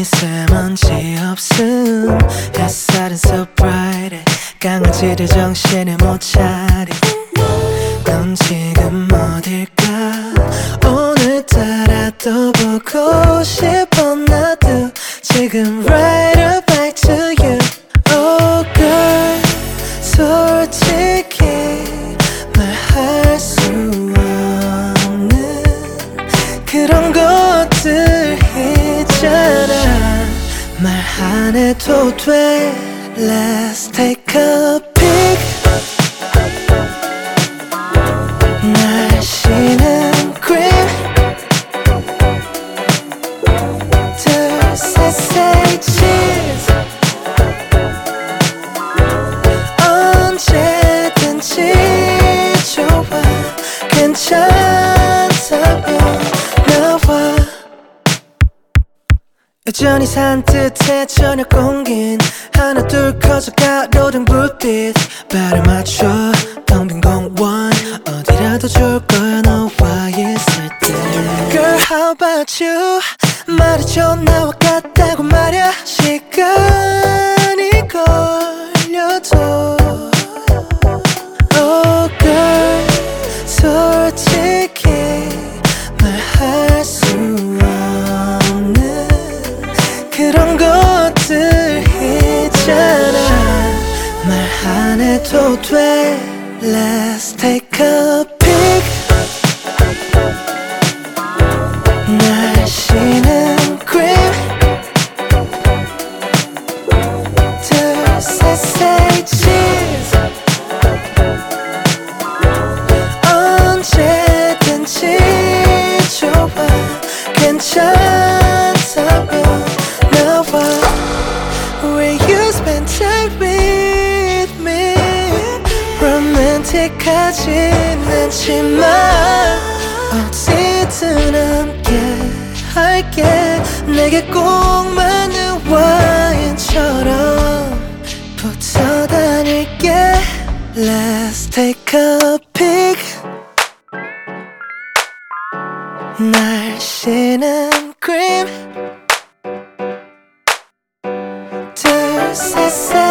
미세먼지 없음. 햇살은 so bright. 강아지들 정신을 못 차리. 넌 지금 어딜까? 오늘따라 또 보고 싶어. 나도 지금 right up back to you. Oh girl, 솔직히 말할 수 없는 그런 것들 있잖아. 말 안 해도 돼. Let's take a pic. 날씨는 green. 둘, 셋, say cheese. 언제든지 좋아. 괜찮다면 나와. 여전히 산뜻해 저녁 공긴. 하나 둘 커져가 로등 불빛. 발을 맞춰 텅 빈 공원. 어디라도 좋을 거야 너와 있을 때. Girl how about you? 말해줘 나와 같다고 말야. 시간이 걸려도 Oh girl, 솔직히 말할 수 없는 그런 것들 있잖아. 말 안 해도 돼. Let's take a pic. 날씨는 green. 둘, 셋, say cheese. 언제든지 좋아. 괜찮다면 나와. Will you spend time with me? 로맨틱하진 않지만 어디든 함께 할게. 내게 꼭 맞는 와인처럼 붙어 다닐게. Let's take a pic. 날씨는 green. 둘, 셋, 셋.